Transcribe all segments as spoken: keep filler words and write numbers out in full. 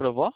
pra vó?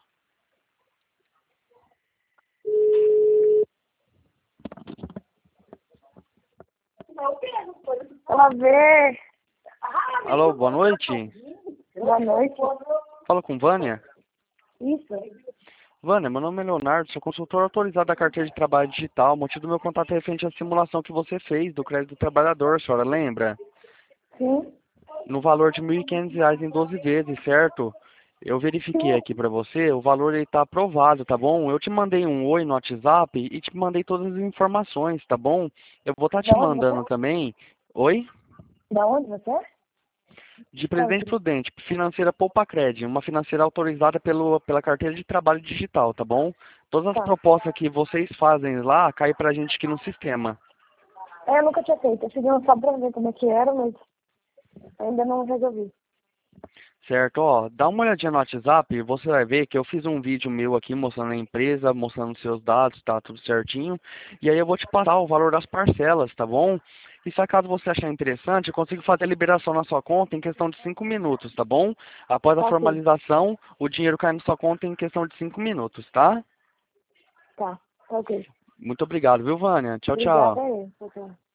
Ela vê. Alô, boa noite. Boa noite. Fala com Vânia. Isso. Vânia, meu nome é Leonardo, sou consultor autorizado da carteira de trabalho digital. O motivo do meu contato é referente à simulação que você fez do crédito do trabalhador, a senhora lembra? Sim. No valor de mil e quinhentos reais em doze vezes, certo? Eu verifiquei Sim. aqui pra você, o valor está aprovado, tá bom? Eu te mandei um oi no WhatsApp e te mandei todas as informações, tá bom? Eu vou estar te Da onde você mandando é? também. Oi? Da onde você é? De Fala, Presidente Cris. Prudente, financeira Poupa Cred, uma financeira autorizada pelo, pela carteira de trabalho digital, tá bom? Todas as Tá. propostas que vocês fazem lá caem pra gente aqui no sistema. É, eu nunca tinha feito. Eu segui só pra ver como é que era, mas ainda não resolvi. Certo, ó, dá uma olhadinha no WhatsApp, você vai ver que eu fiz um vídeo meu aqui mostrando a empresa, mostrando seus dados, tá tudo certinho. E aí eu vou te passar o valor das parcelas, tá bom? E se acaso você achar interessante, eu consigo fazer a liberação na sua conta em questão de cinco minutos, tá bom? Após a Tá, ok. formalização, o dinheiro cai na sua conta em questão de cinco minutos, tá? Tá. Tá, ok. Muito obrigado, viu, Vânia? Tchau, tchau. Obrigada aí. Tchau, tchau.